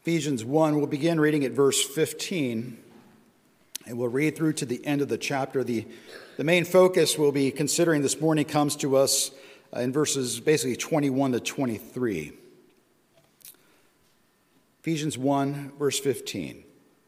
Ephesians 1, we'll begin reading at verse 15, and we'll read through to the end of the chapter. The main focus we'll be considering this morning comes to us in verses basically 21 to 23. Ephesians 1, verse 15.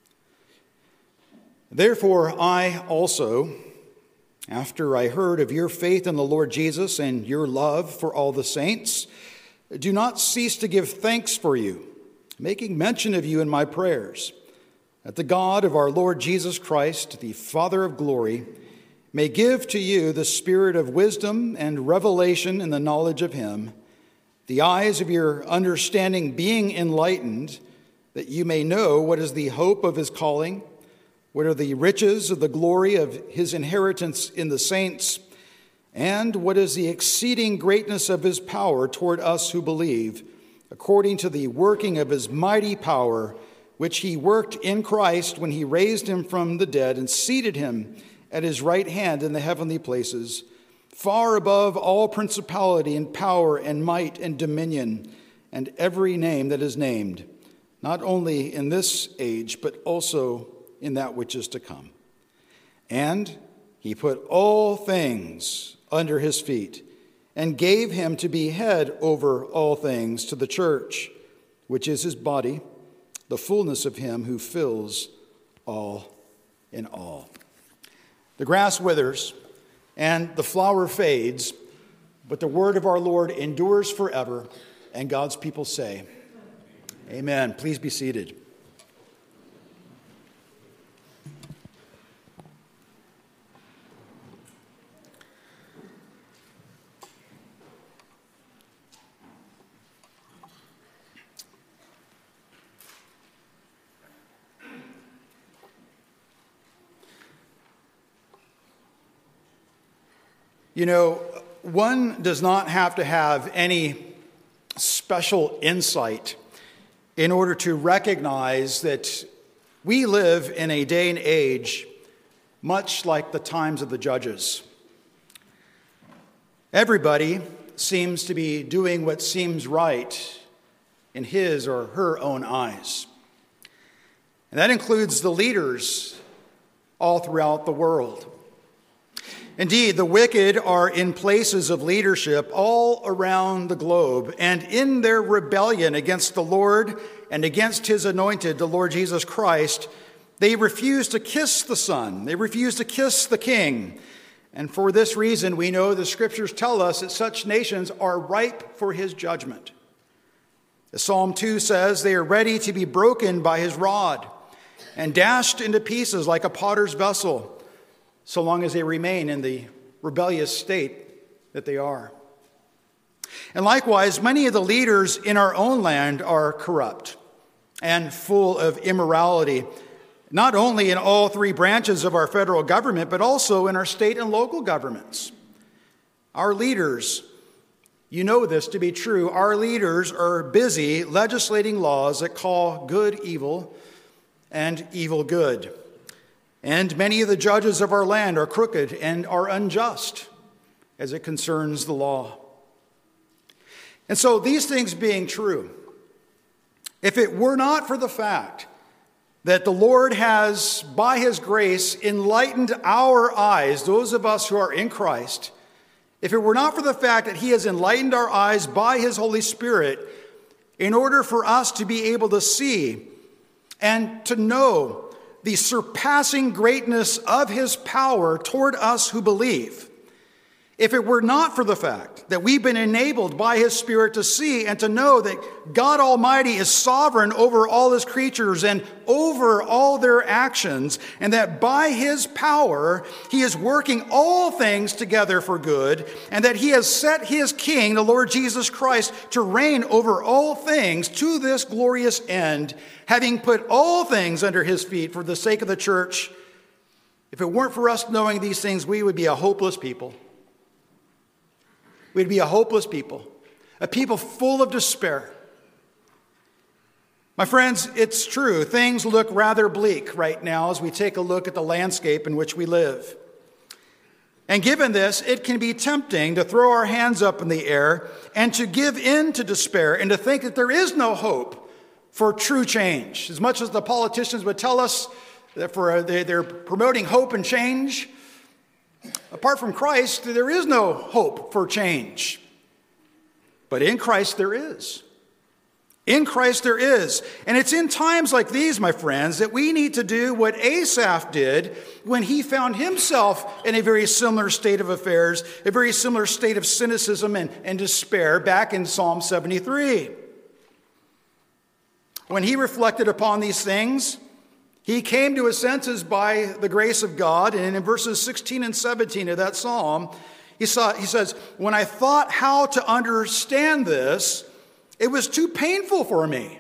Therefore I also, after I heard of your faith in the Lord Jesus and your love for all the saints, do not cease to give thanks for you, making mention of you in my prayers, that the God of our Lord Jesus Christ, the Father of glory, may give to you the spirit of wisdom and revelation in the knowledge of him, the eyes of your understanding being enlightened, that you may know what is the hope of his calling, what are the riches of the glory of his inheritance in the saints, and what is the exceeding greatness of his power toward us who believe, according to the working of his mighty power, which he worked in Christ when he raised him from the dead and seated him at his right hand in the heavenly places, far above all principality and power and might and dominion, and every name that is named, not only in this age, but also in that which is to come. And he put all things under his feet, and gave him to be head over all things to the church, which is his body, the fullness of him who fills all in all. The grass withers and the flower fades, but the word of our Lord endures forever, and God's people say, Amen. Please be seated. You know, one does not have to have any special insight in order to recognize that we live in a day and age much like the times of the judges. Everybody seems to be doing what seems right in his or her own eyes. And that includes the leaders all throughout the world. Indeed, the wicked are in places of leadership all around the globe, and in their rebellion against the Lord and against his anointed, the Lord Jesus Christ, they refuse to kiss the Son. They refuse to kiss the King. And for this reason, we know the Scriptures tell us that such nations are ripe for his judgment. As Psalm 2 says, they are ready to be broken by his rod and dashed into pieces like a potter's vessel, so long as they remain in the rebellious state that they are. And likewise, many of the leaders in our own land are corrupt and full of immorality, not only in all three branches of our federal government, but also in our state and local governments. Our leaders, you know this to be true, our leaders are busy legislating laws that call good evil and evil good. And many of the judges of our land are crooked and are unjust as it concerns the law. And so these things being true, if it were not for the fact that the Lord has, by his grace, enlightened our eyes, those of us who are in Christ, if it were not for the fact that he has enlightened our eyes by his Holy Spirit in order for us to be able to see and to know the surpassing greatness of his power toward us who believe, if it were not for the fact that we've been enabled by his Spirit to see and to know that God Almighty is sovereign over all his creatures and over all their actions, and that by his power he is working all things together for good, and that he has set his King, the Lord Jesus Christ, to reign over all things to this glorious end, having put all things under his feet for the sake of the church, if it weren't for us knowing these things, we would be a hopeless people. We'd be a hopeless people, a people full of despair. My friends, it's true. Things look rather bleak right now as we take a look at the landscape in which we live. And given this, it can be tempting to throw our hands up in the air and to give in to despair and to think that there is no hope for true change. As much as the politicians would tell us that they're promoting hope and change, apart from Christ, there is no hope for change. But in Christ there is. In Christ there is. And it's in times like these, my friends, that we need to do what Asaph did when he found himself in a very similar state of affairs, a very similar state of cynicism and despair back in Psalm 73. When he reflected upon these things, he came to his senses by the grace of God. And in verses 16 and 17 of that psalm, he says, when I thought how to understand this, it was too painful for me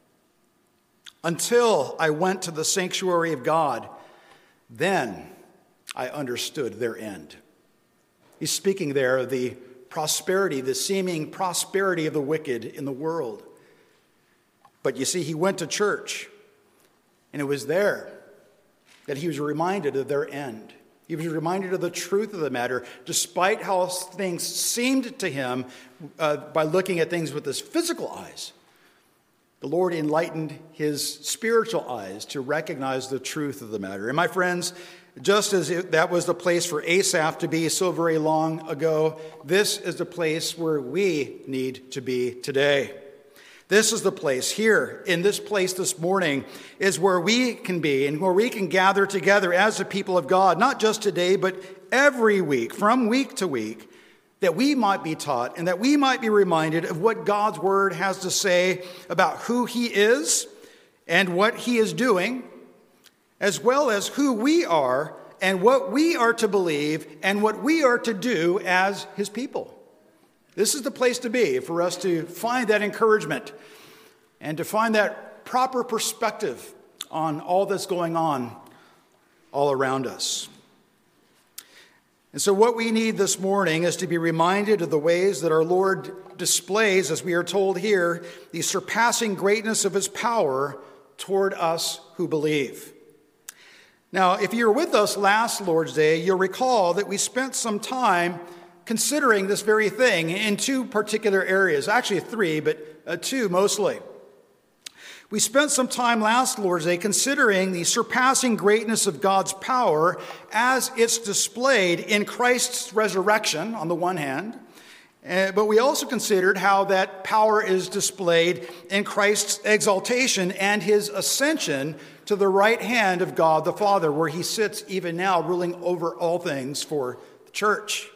until I went to the sanctuary of God. Then I understood their end. He's speaking there of the prosperity, the seeming prosperity of the wicked in the world. But you see, he went to church, and it was there that he was reminded of their end. He was reminded of the truth of the matter, despite how things seemed to him by looking at things with his physical eyes. The Lord enlightened his spiritual eyes to recognize the truth of the matter. And my friends, just as that was the place for Asaph to be so very long ago, this is the place where we need to be today. This is the place here, in this place this morning, is where we can be and where we can gather together as the people of God, not just today, but every week, from week to week, that we might be taught and that we might be reminded of what God's word has to say about who he is and what he is doing, as well as who we are and what we are to believe and what we are to do as his people. This is the place to be for us to find that encouragement and to find that proper perspective on all that's going on all around us. And so what we need this morning is to be reminded of the ways that our Lord displays, as we are told here, the surpassing greatness of his power toward us who believe. Now, if you were with us last Lord's Day, you'll recall that we spent some time considering this very thing in two particular areas, actually three, but two mostly. We spent some time last Lord's Day considering the surpassing greatness of God's power as it's displayed in Christ's resurrection on the one hand, but we also considered how that power is displayed in Christ's exaltation and his ascension to the right hand of God the Father, where he sits even now ruling over all things for the church.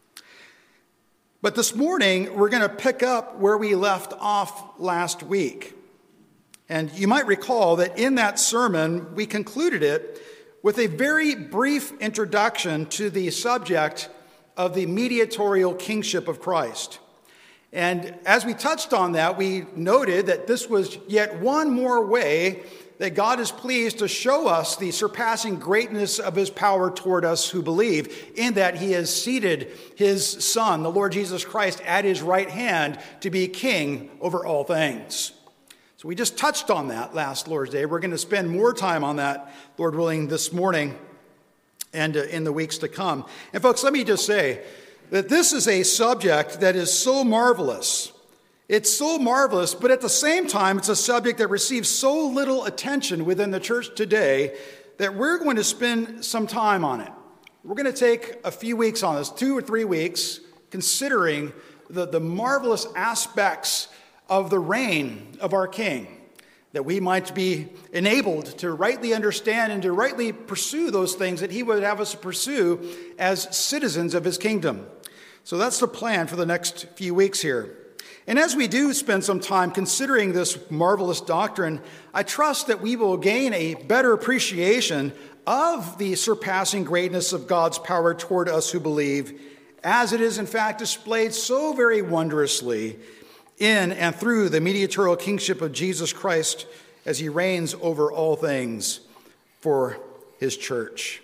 But this morning, we're going to pick up where we left off last week. And you might recall that in that sermon, we concluded it with a very brief introduction to the subject of the mediatorial kingship of Christ. And as we touched on that, we noted that this was yet one more way that God is pleased to show us the surpassing greatness of his power toward us who believe, in that he has seated his Son, the Lord Jesus Christ, at his right hand to be king over all things. So we just touched on that last Lord's Day. We're going to spend more time on that, Lord willing, this morning and in the weeks to come. And folks, let me just say that this is a subject that is so marvelous. It's so marvelous, but at the same time, it's a subject that receives so little attention within the church today that we're going to spend some time on it. We're going to take a few weeks on this, 2 or 3 weeks, considering the marvelous aspects of the reign of our King, that we might be enabled to rightly understand and to rightly pursue those things that he would have us pursue as citizens of his kingdom. So that's the plan for the next few weeks here. And as we do spend some time considering this marvelous doctrine, I trust that we will gain a better appreciation of the surpassing greatness of God's power toward us who believe, as it is in fact displayed so very wondrously in and through the mediatorial kingship of Jesus Christ as he reigns over all things for his church.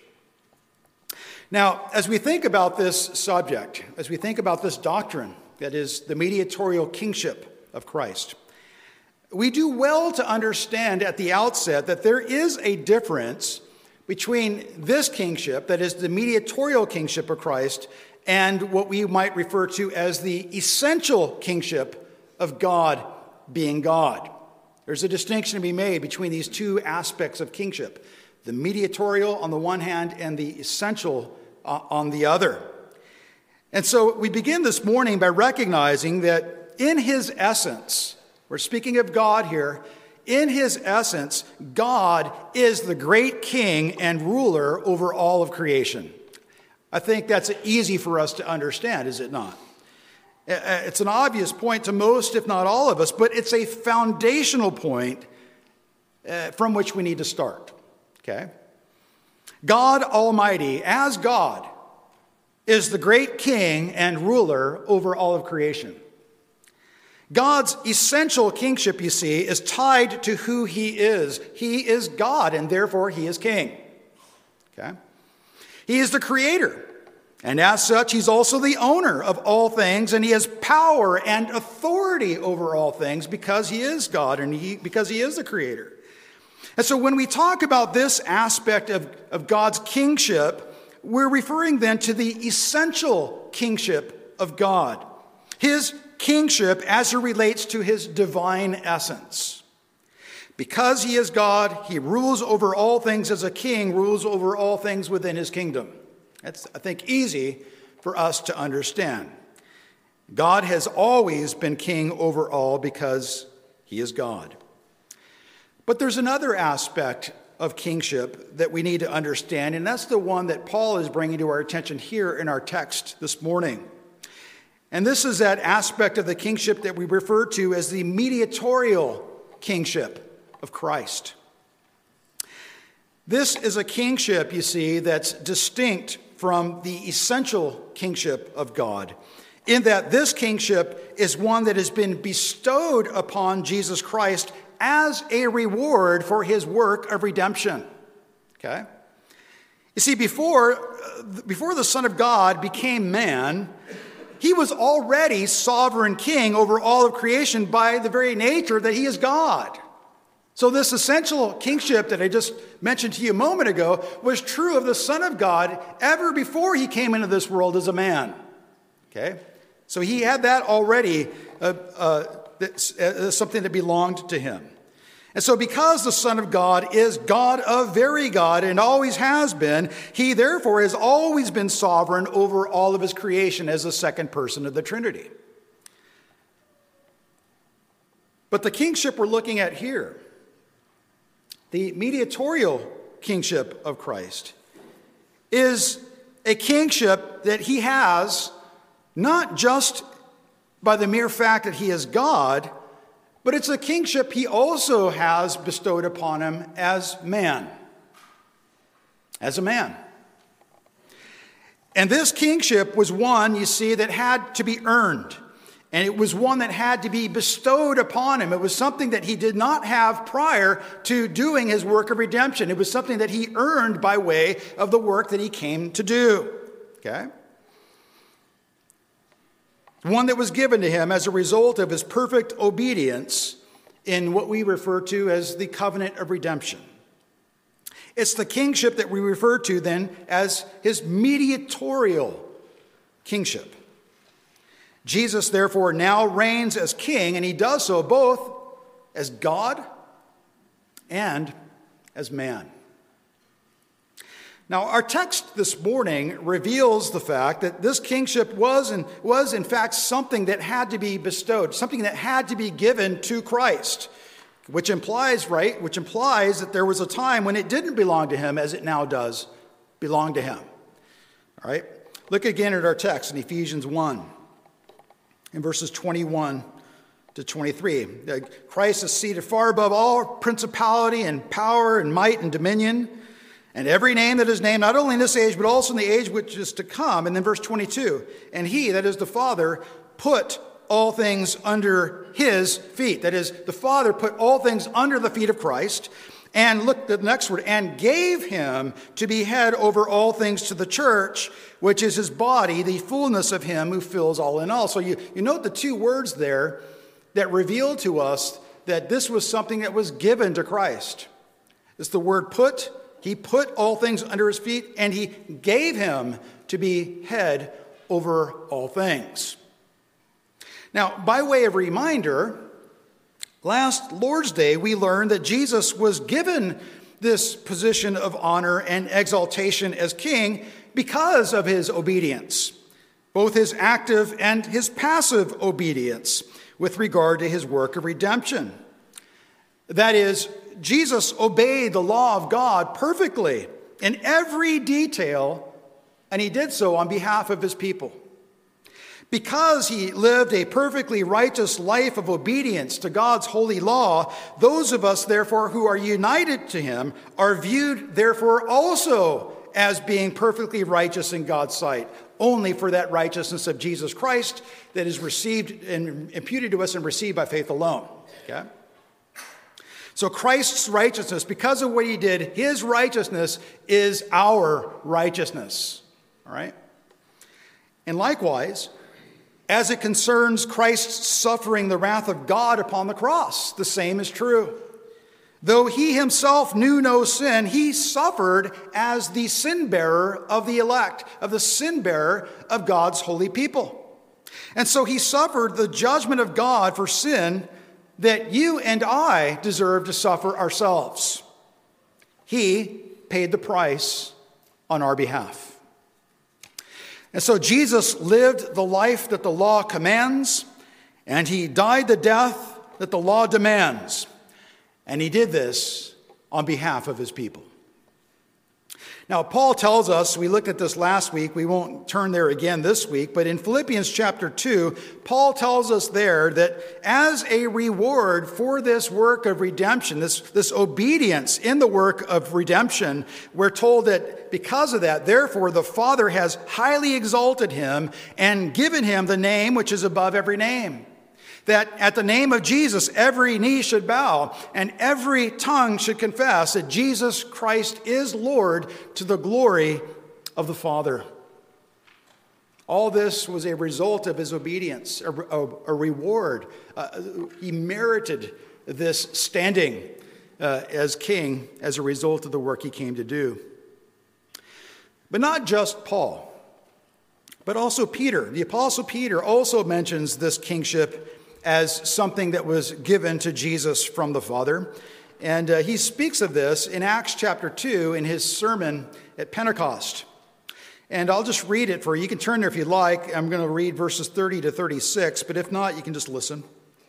Now, as we think about this subject, as we think about this doctrine, that is the mediatorial kingship of Christ, we do well to understand at the outset that there is a difference between this kingship, that is the mediatorial kingship of Christ, and what we might refer to as the essential kingship of God being God. There's a distinction to be made between these two aspects of kingship, the mediatorial on the one hand and the essential on the other. And so we begin this morning by recognizing that in his essence, we're speaking of God here, in his essence, God is the great king and ruler over all of creation. I think that's easy for us to understand, is it not? It's an obvious point to most, if not all of us, but it's a foundational point from which we need to start. Okay? God Almighty, as God, is the great king and ruler over all of creation. God's essential kingship, you see, is tied to who he is. He is God, and therefore he is king. Okay? He is the creator, and as such, he's also the owner of all things, and he has power and authority over all things because he is God and because he is the creator. And so when we talk about this aspect of God's kingship, we're referring then to the essential kingship of God. His kingship as it relates to his divine essence. Because he is God, he rules over all things as a king, rules over all things within his kingdom. That's, I think, easy for us to understand. God has always been king over all because he is God. But there's another aspect of kingship that we need to understand, and that's the one that Paul is bringing to our attention here in our text this morning. And this is that aspect of the kingship that we refer to as the mediatorial kingship of Christ. This is a kingship, you see, that's distinct from the essential kingship of God, in that this kingship is one that has been bestowed upon Jesus Christ as a reward for his work of redemption. Okay? You see, before the Son of God became man, he was already sovereign king over all of creation by the very nature that he is God. So this essential kingship that I just mentioned to you a moment ago was true of the Son of God ever before he came into this world as a man. Okay? So he had that already, something that belonged to him. And so because the Son of God is God of very God and always has been, he therefore has always been sovereign over all of his creation as the second person of the Trinity. But the kingship we're looking at here, the mediatorial kingship of Christ, is a kingship that he has not just by the mere fact that he is God, but it's a kingship he also has bestowed upon him as man. As a man. And this kingship was one, you see, that had to be earned. And it was one that had to be bestowed upon him. It was something that he did not have prior to doing his work of redemption. It was something that he earned by way of the work that he came to do. Okay? One that was given to him as a result of his perfect obedience in what we refer to as the covenant of redemption. It's the kingship that we refer to then as his mediatorial kingship. Jesus, therefore, now reigns as king, and he does so both as God and as man. Now, our text this morning reveals the fact that this kingship was in fact something that had to be bestowed, something that had to be given to Christ, which implies that there was a time when it didn't belong to him as it now does belong to him. All right? Look again at our text in Ephesians 1, in verses 21 to 23. Christ is seated far above all principality and power and might and dominion, and every name that is named, not only in this age, but also in the age which is to come. And then verse 22, and he, that is the Father, put all things under his feet. That is, the Father put all things under the feet of Christ. And look at the next word, and gave him to be head over all things to the church, which is his body, the fullness of him who fills all in all. So you note the two words there that reveal to us that this was something that was given to Christ. It's the word put. He put all things under his feet, and he gave him to be head over all things. Now, by way of reminder, Last Lord's Day, we learned that Jesus was given this position of honor and exaltation as king because of his obedience, both his active and his passive obedience with regard to his work of redemption. That is, Jesus obeyed the law of God perfectly in every detail, and he did so on behalf of his people. Because he lived a perfectly righteous life of obedience to God's holy law, those of us, therefore, who are united to him are viewed, therefore, also as being perfectly righteous in God's sight, only for that righteousness of Jesus Christ that is received and imputed to us and received by faith alone. Okay? So Christ's righteousness, because of what he did, his righteousness is our righteousness. All right? And likewise, as it concerns Christ's suffering the wrath of God upon the cross, the same is true. Though he himself knew no sin, he suffered as the sin bearer of the elect, of the sin bearer of God's holy people. And so he suffered the judgment of God for sin that you and I deserve to suffer ourselves. He paid the price on our behalf. And so Jesus lived the life that the law commands, and he died the death that the law demands. And he did this on behalf of his people. Now, Paul tells us, we looked at this last week, we won't turn there again this week, but in Philippians chapter 2, Paul tells us there that as a reward for this work of redemption, this obedience in the work of redemption, we're told that because of that, therefore, the Father has highly exalted him and given him the name which is above every name. That at the name of Jesus, every knee should bow and every tongue should confess that Jesus Christ is Lord to the glory of the Father. All this was a result of his obedience, a reward. He merited this standing as king as a result of the work he came to do. But not just Paul, but also Peter. The Apostle Peter also mentions this kingship as something that was given to Jesus from the Father. And he speaks of this in Acts chapter 2 in his sermon at Pentecost. And I'll just read it for you. You can turn there if you like. I'm going to read verses 30 to 36, but if not, you can just listen.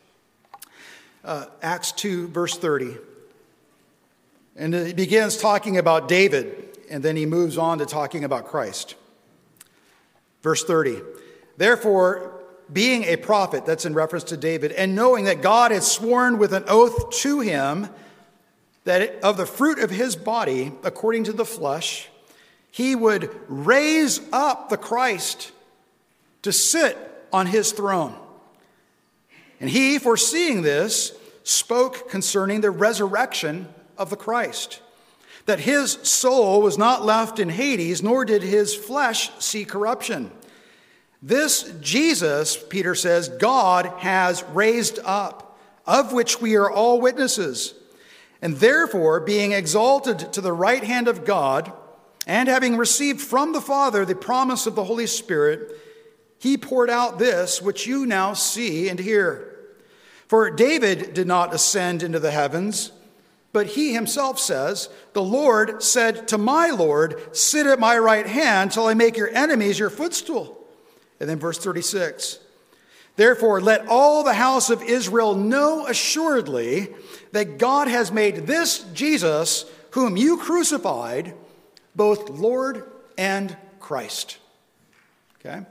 Acts 2, verse 30. And he begins talking about David, and then he moves on to talking about Christ. Verse 30. Therefore, being a prophet, that's in reference to David, and knowing that God had sworn with an oath to him that of the fruit of his body, according to the flesh, he would raise up the Christ to sit on his throne. And he, foreseeing this, spoke concerning the resurrection of the Christ, that his soul was not left in Hades, nor did his flesh see corruption. This Jesus, Peter says, God has raised up, of which we are all witnesses. And therefore, being exalted to the right hand of God, and having received from the Father the promise of the Holy Spirit, he poured out this which you now see and hear. For David did not ascend into the heavens, but he himself says, the Lord said to my Lord, sit at my right hand till I make your enemies your footstool. And then verse 36, therefore let all the house of Israel know assuredly that God has made this Jesus, whom you crucified, both Lord and Christ. Okay?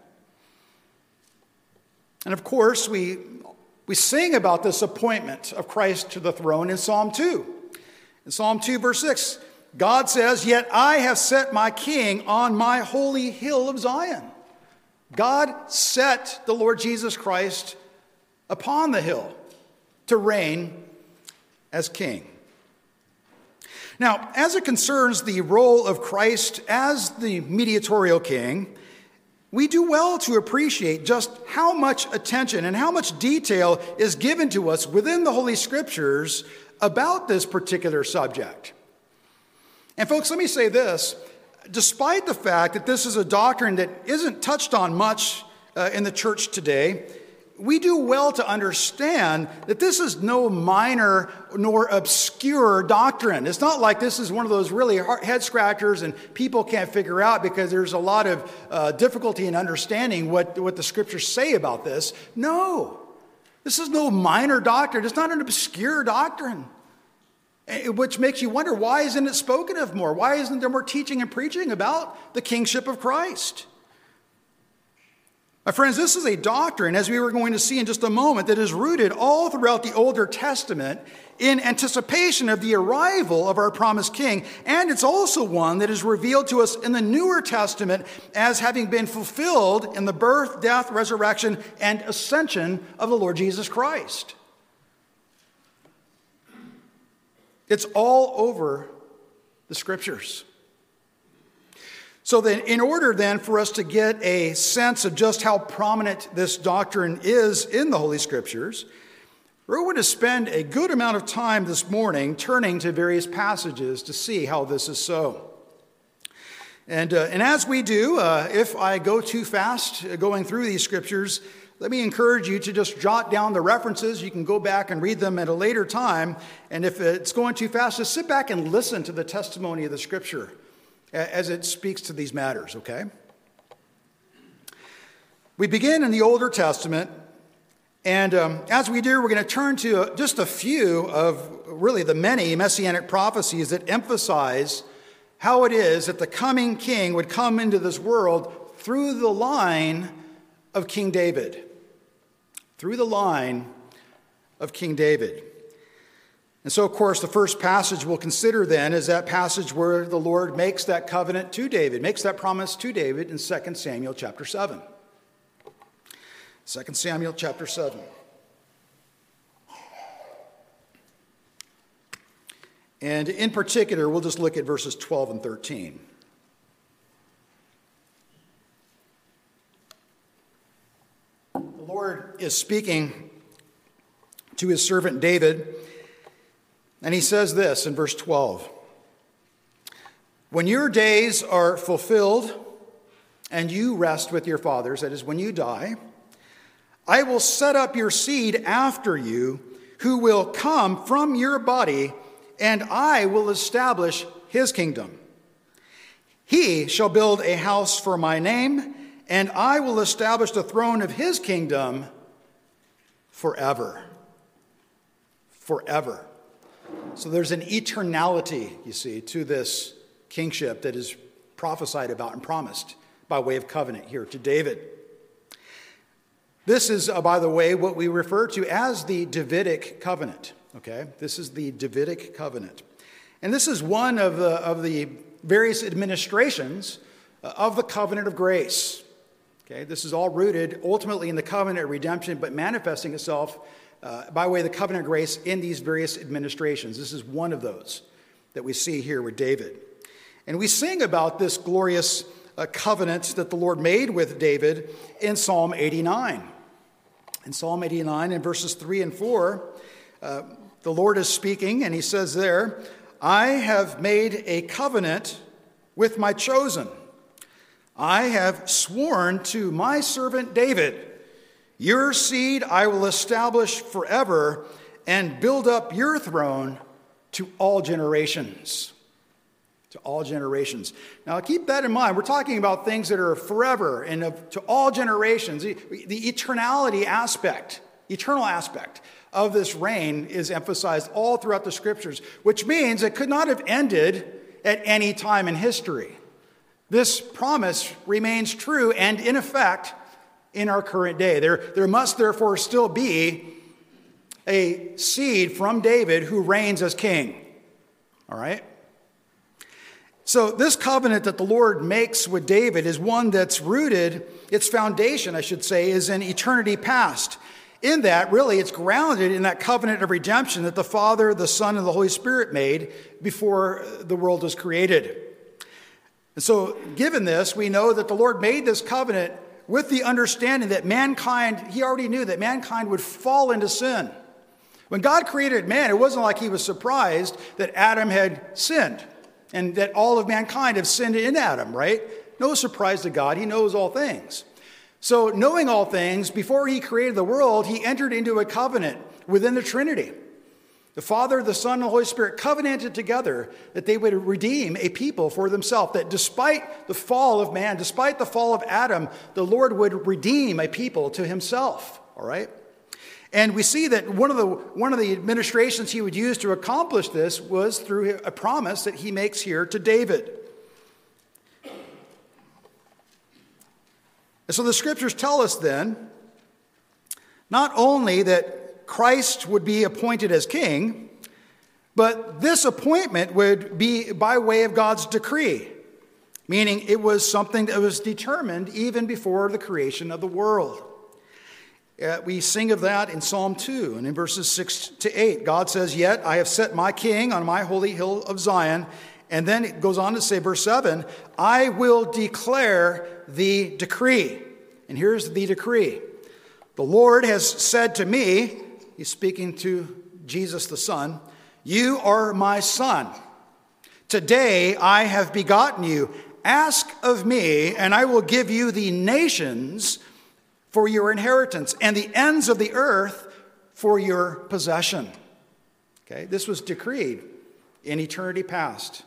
And of course, we sing about this appointment of Christ to the throne in Psalm 2. In Psalm 2, verse 6, God says, yet I have set my king on my holy hill of Zion. God set the Lord Jesus Christ upon the hill to reign as king. Now, as it concerns the role of Christ as the mediatorial king, we do well to appreciate just how much attention and how much detail is given to us within the Holy Scriptures about this particular subject. And folks, let me say this. Despite the fact that this is a doctrine that isn't touched on much in the church today, we do well to understand that this is no minor nor obscure doctrine. It's not like this is one of those really head scratchers and people can't figure out because there's a lot of difficulty in understanding what the scriptures say about this. No, this is no minor doctrine. It's not an obscure doctrine, which makes you wonder, why isn't it spoken of more? Why isn't there more teaching and preaching about the kingship of Christ? My friends, this is a doctrine, as we were going to see in just a moment, that is rooted all throughout the Older Testament in anticipation of the arrival of our promised King. And it's also one that is revealed to us in the Newer Testament as having been fulfilled in the birth, death, resurrection, and ascension of the Lord Jesus Christ. It's all over the Scriptures. So then, in order then for us to get a sense of just how prominent this doctrine is in the Holy Scriptures, we're going to spend a good amount of time this morning turning to various passages to see how this is so. And as we do, if I go too fast going through these Scriptures, let me encourage you to just jot down the references. You can go back and read them at a later time. And if it's going too fast, just sit back and listen to the testimony of the Scripture as it speaks to these matters, okay? We begin in the Older Testament, and as we do, we're going to turn to just a few of really the many messianic prophecies that emphasize how it is that the coming king would come into this world through the line of King David. Through the line of King David. And so, of course, the first passage we'll consider then is that passage where the Lord makes that covenant to David, makes that promise to David in 2 Samuel chapter 7. 2 Samuel chapter 7. And in particular, we'll just look at verses 12 and 13. The Lord is speaking to his servant David, and he says this in verse 12. When your days are fulfilled and you rest with your fathers, that is, when you die, I will set up your seed after you, who will come from your body, and I will establish his kingdom. He shall build a house for my name, and I will establish the throne of his kingdom forever. Forever. So there's an eternality, you see, to this kingship that is prophesied about and promised by way of covenant here to David. This is, by the way, what we refer to as the Davidic covenant. Okay, this is the Davidic covenant. And this is one of the various administrations of the covenant of grace. Okay, this is all rooted ultimately in the covenant of redemption, but manifesting itself by way of the covenant of grace in these various administrations. This is one of those that we see here with David. And we sing about this glorious covenant that the Lord made with David in Psalm 89. In Psalm 89, in verses 3 and 4, the Lord is speaking, and he says there, I have made a covenant with my chosen. I have sworn to my servant David, your seed I will establish forever and build up your throne to all generations. To all generations. Now keep that in mind. We're talking about things that are forever and to all generations. The eternality aspect, eternal aspect of this reign is emphasized all throughout the Scriptures, which means it could not have ended at any time in history. This promise remains true and in effect in our current day. There must therefore still be a seed from David who reigns as king. All right? So this covenant that the Lord makes with David is one that's rooted, its foundation, I should say, is in eternity past. In that, really, it's grounded in that covenant of redemption that the Father, the Son, and the Holy Spirit made before the world was created. And so, given this, we know that the Lord made this covenant with the understanding that mankind, he already knew that mankind would fall into sin. When God created man, it wasn't like he was surprised that Adam had sinned and that all of mankind have sinned in Adam, right? No surprise to God. He knows all things. So knowing all things, before he created the world, he entered into a covenant within the Trinity. The Father, the Son, and the Holy Spirit covenanted together that they would redeem a people for themselves, that despite the fall of man, despite the fall of Adam, the Lord would redeem a people to himself, all right? And we see that one of the administrations he would use to accomplish this was through a promise that he makes here to David. And so the scriptures tell us then, not only that Christ would be appointed as king, but this appointment would be by way of God's decree, meaning it was something that was determined even before the creation of the world. We sing of that in Psalm 2, and in verses 6 to 8, God says, "Yet I have set my king on my holy hill of Zion." And then it goes on to say, verse 7, "I will declare the decree." And here's the decree. "The Lord has said to me," he's speaking to Jesus the Son, "You are my son. Today I have begotten you. Ask of me, and I will give you the nations for your inheritance, and the ends of the earth for your possession." Okay, this was decreed in eternity past.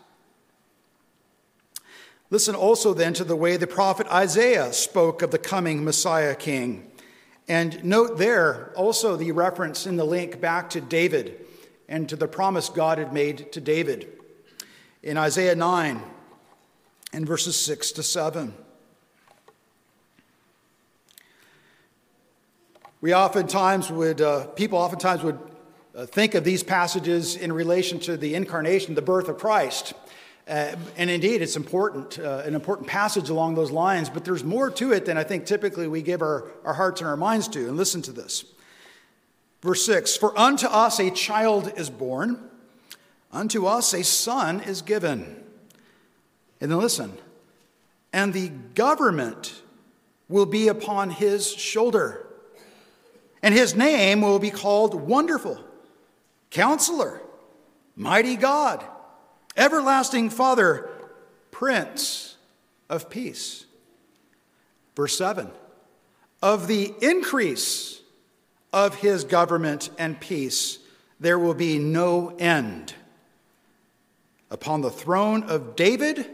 Listen also then to the way the prophet Isaiah spoke of the coming Messiah king. And note there also the reference in the link back to David and to the promise God had made to David. In Isaiah 9 and verses 6 to 7. People oftentimes would think of these passages in relation to the incarnation, the birth of Christ. And indeed, it's important, an important passage along those lines, but there's more to it than I think typically we give our hearts and our minds to. And listen to this. Verse 6, "For unto us a child is born, unto us a son is given." And then listen, "And the government will be upon his shoulder. And his name will be called Wonderful, Counselor, Mighty God, Everlasting Father, Prince of Peace." Verse 7, "Of the increase of his government and peace there will be no end upon the throne of David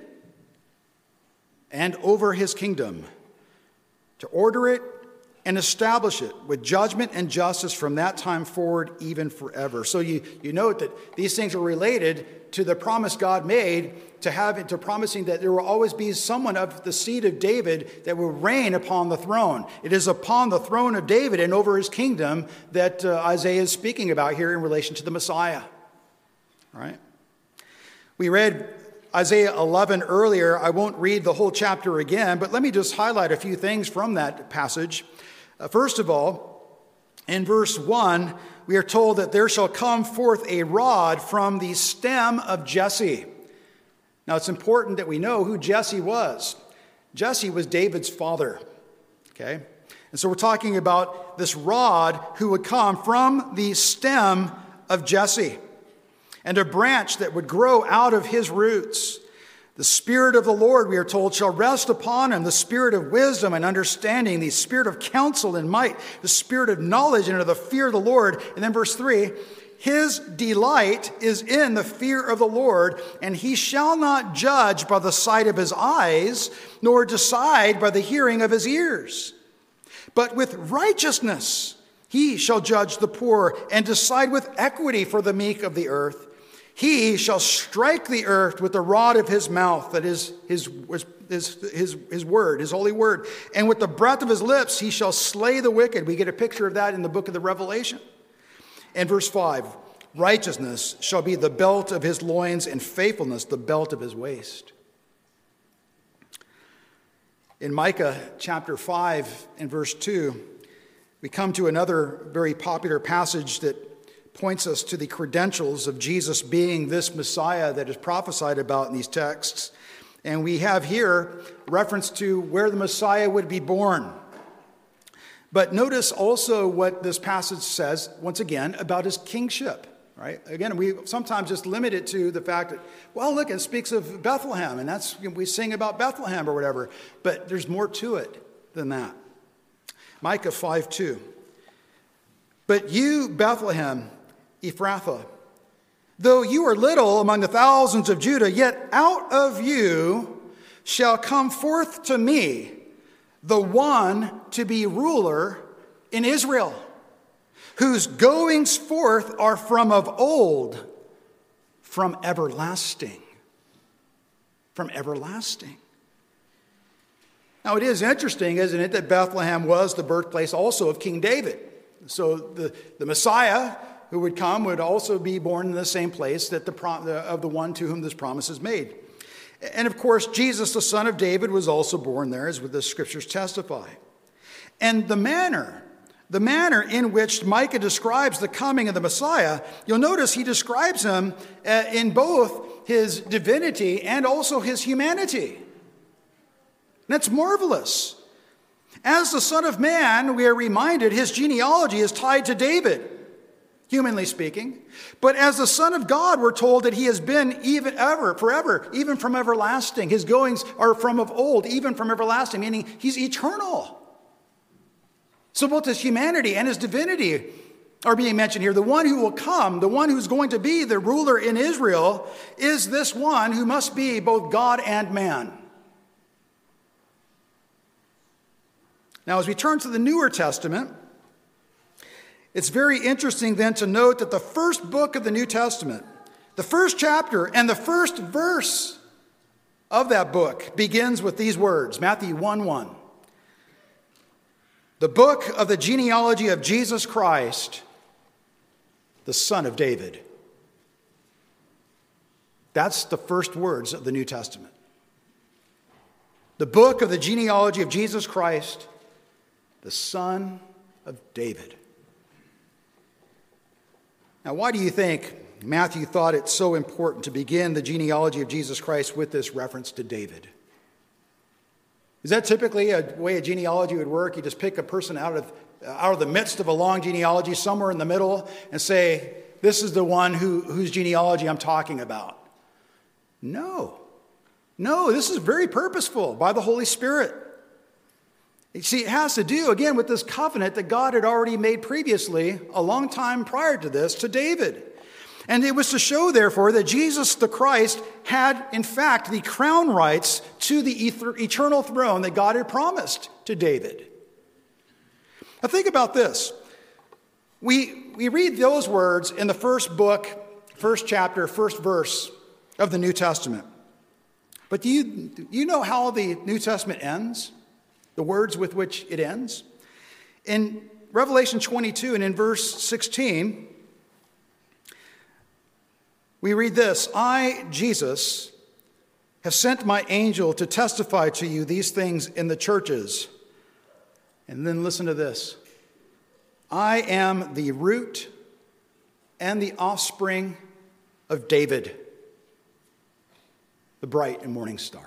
and over his kingdom, to order it and establish it with judgment and justice from that time forward, even forever." So you note that these things are related to the promise God made to promising that there will always be someone of the seed of David that will reign upon the throne. It is upon the throne of David and over his kingdom that Isaiah is speaking about here in relation to the Messiah. All right? We read Isaiah 11 earlier. I won't read the whole chapter again, but let me just highlight a few things from that passage. First of all, in verse 1, we are told that there shall come forth a rod from the stem of Jesse. Now, it's important that we know who Jesse was. Jesse was David's father, okay? And so we're talking about this rod who would come from the stem of Jesse, and a branch that would grow out of his roots. The Spirit of the Lord, we are told, shall rest upon him, the Spirit of wisdom and understanding, the Spirit of counsel and might, the Spirit of knowledge and of the fear of the Lord. And then verse 3, "His delight is in the fear of the Lord, and he shall not judge by the sight of his eyes, nor decide by the hearing of his ears. But with righteousness he shall judge the poor, and decide with equity for the meek of the earth. He shall strike the earth with the rod of his mouth," that is his word, his holy word. "And with the breath of his lips he shall slay the wicked." We get a picture of that in the book of the Revelation. And verse 5, "Righteousness shall be the belt of his loins, and faithfulness the belt of his waist." In Micah chapter 5 and verse 2, we come to another very popular passage that points us to the credentials of Jesus being this Messiah that is prophesied about in these texts. And we have here reference to where the Messiah would be born. But notice also what this passage says, once again, about his kingship, right? Again, we sometimes just limit it to the fact that, well, look, it speaks of Bethlehem, and we sing about Bethlehem or whatever. But there's more to it than that. Micah 5:2. But you, Bethlehem, Ephrathah, though you are little among the thousands of Judah, yet out of you shall come forth to me the one to be ruler in Israel, whose goings forth are from of old, from everlasting. From everlasting. Now it is interesting, isn't it, that Bethlehem was the birthplace also of King David. So the Messiah who would come would also be born in the same place that of the one to whom this promise is made. And of course, Jesus, the son of David, was also born there, as the scriptures testify. And the manner in which Micah describes the coming of the Messiah, you'll notice he describes him in both his divinity and also his humanity. And that's marvelous. As the Son of Man, we are reminded his genealogy is tied to David, humanly speaking. But as the Son of God, we're told that he has been even ever, forever, even from everlasting. His goings are from of old, even from everlasting, meaning he's eternal. So both his humanity and his divinity are being mentioned here. The one who will come, the one who's going to be the ruler in Israel, is this one who must be both God and man. Now, as we turn to the Newer Testament, it's very interesting then to note that the first book of the New Testament, the first chapter and the first verse of that book begins with these words, Matthew 1:1. The book of the genealogy of Jesus Christ, the son of David. That's the first words of the New Testament. The book of the genealogy of Jesus Christ, the son of David. Now, why do you think Matthew thought it so important to begin the genealogy of Jesus Christ with this reference to David? Is that typically a way a genealogy would work? You just pick a person out of the midst of a long genealogy, somewhere in the middle, and say, this is the one whose genealogy I'm talking about. No, this is very purposeful by the Holy Spirit. You see, it has to do, again, with this covenant that God had already made previously, a long time prior to this, to David. And it was to show, therefore, that Jesus the Christ had, in fact, the crown rights to the eternal throne that God had promised to David. Now think about this. We read those words in the first book, first chapter, first verse of the New Testament. But do you know how the New Testament ends? The words with which it ends? In Revelation 22 and in verse 16, we read this, I, Jesus, have sent my angel to testify to you these things in the churches. And then listen to this. I am the root and the offspring of David, the bright and morning star.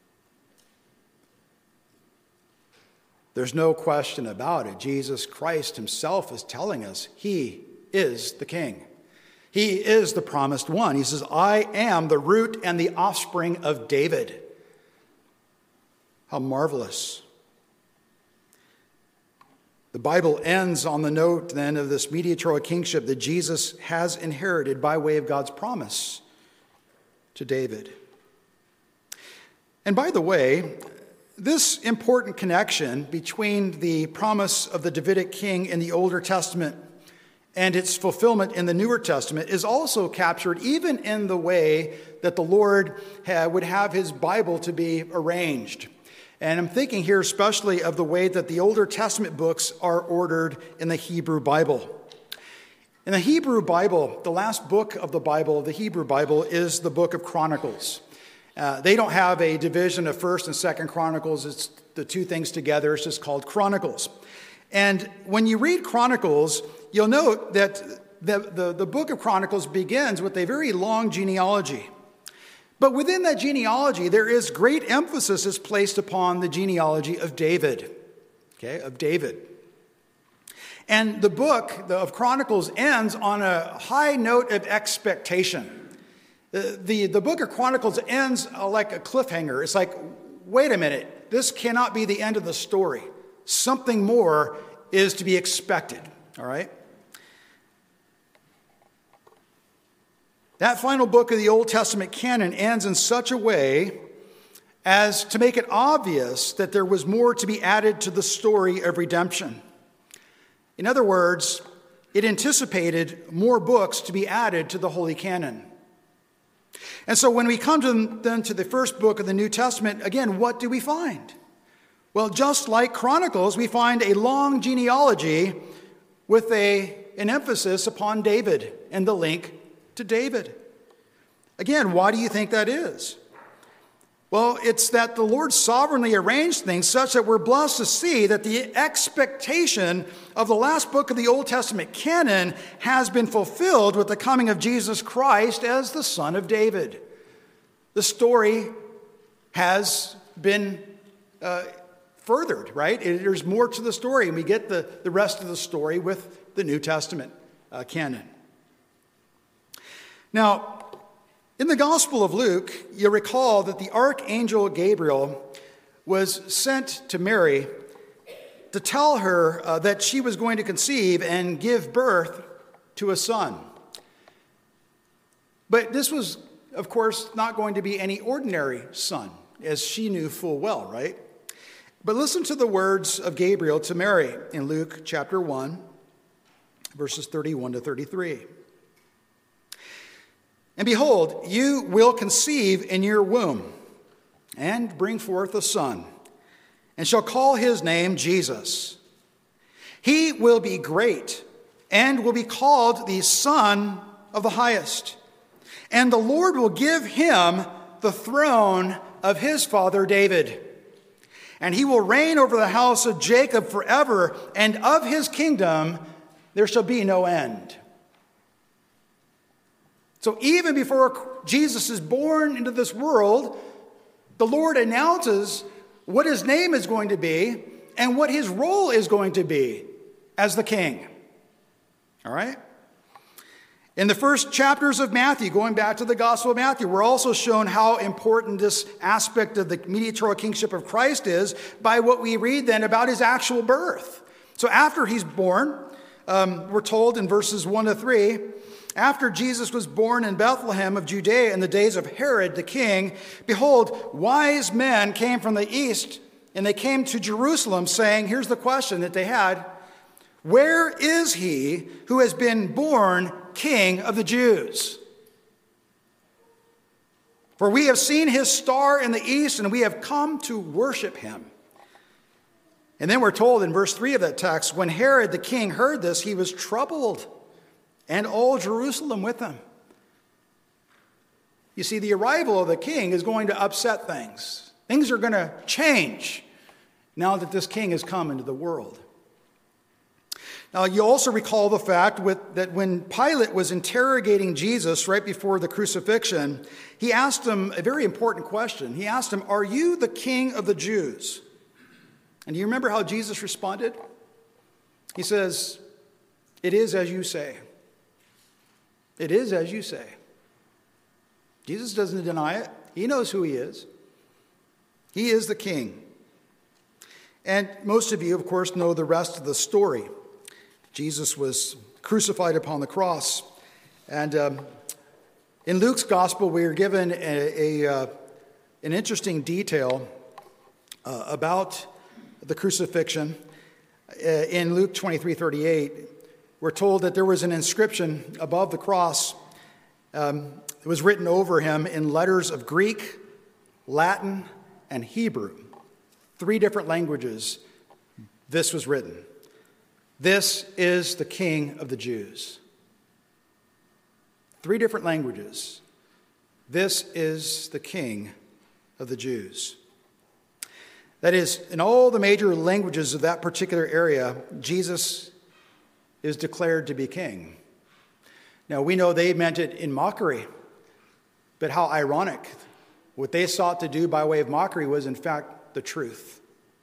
There's no question about it. Jesus Christ himself is telling us he is the king. He is the promised one. He says, I am the root and the offspring of David. How marvelous. The Bible ends on the note then of this mediatorial kingship that Jesus has inherited by way of God's promise to David. And by the way, this important connection between the promise of the Davidic king in the Older Testament and its fulfillment in the Newer Testament is also captured even in the way that the Lord would have his Bible to be arranged. And I'm thinking here especially of the way that the Older Testament books are ordered in the Hebrew Bible. In the Hebrew Bible, the last book of the Bible, the Hebrew Bible, is the book of Chronicles. They don't have a division of 1st and 2nd Chronicles. It's the two things together. It's just called Chronicles. And when you read Chronicles, you'll note that the book of Chronicles begins with a very long genealogy. But within that genealogy, there is great emphasis is placed upon the genealogy of David. Of David. And the book of Chronicles ends on a high note of expectation. The book of Chronicles ends like a cliffhanger. It's like, wait a minute, this cannot be the end of the story. Something more is to be expected, all right? That final book of the Old Testament canon ends in such a way as to make it obvious that there was more to be added to the story of redemption. In other words, it anticipated more books to be added to the Holy Canon. And so when we come to the first book of the New Testament, again, what do we find? Well, just like Chronicles, we find a long genealogy with an emphasis upon David and the link to David. Again, why do you think that is? Well, it's that the Lord sovereignly arranged things such that we're blessed to see that the expectation of the last book of the Old Testament canon has been fulfilled with the coming of Jesus Christ as the Son of David. The story has been furthered, right? There's more to the story, and we get the rest of the story with the New Testament canon. Now, in the Gospel of Luke, you recall that the archangel Gabriel was sent to Mary to tell her that she was going to conceive and give birth to a son. But this was, of course, not going to be any ordinary son, as she knew full well, right? But listen to the words of Gabriel to Mary in Luke chapter 1, verses 31 to 33. And behold, you will conceive in your womb and bring forth a son, and shall call his name Jesus. He will be great and will be called the Son of the Highest. And the Lord will give him the throne of his father David. And he will reign over the house of Jacob forever, and of his kingdom there shall be no end. So even before Jesus is born into this world, the Lord announces what his name is going to be and what his role is going to be as the king. All right? In the first chapters of Matthew, going back to the Gospel of Matthew, we're also shown how important this aspect of the mediatorial kingship of Christ is by what we read then about his actual birth. So after he's born, we're told in verses 1 to 3, after Jesus was born in Bethlehem of Judea in the days of Herod the king, behold, wise men came from the east, and they came to Jerusalem, saying, here's the question that they had, where is he who has been born King of the Jews? For we have seen his star in the east, and we have come to worship him. And then we're told in verse 3 of that text, when Herod the king heard this, he was troubled, and all Jerusalem with him. You see, the arrival of the king is going to upset things. Things are going to change now that this king has come into the world. Now, you also recall the fact that when Pilate was interrogating Jesus right before the crucifixion, he asked him a very important question. He asked him, are you the king of the Jews? And do you remember how Jesus responded? He says, it is as you say. It is as you say. Jesus doesn't deny it. He knows who he is. He is the king. And most of you, of course, know the rest of the story. Jesus was crucified upon the cross. And in Luke's gospel, we are given an interesting detail about the crucifixion. In Luke 23:38, we're told that there was an inscription above the cross. It was written over him in letters of Greek, Latin, and Hebrew. 3 different languages. This was written. This is the King of the Jews. 3 different languages. This is the King of the Jews. That is, in all the major languages of that particular area, Jesus is declared to be king. Now, we know they meant it in mockery, but how ironic. What they sought to do by way of mockery was, in fact, the truth.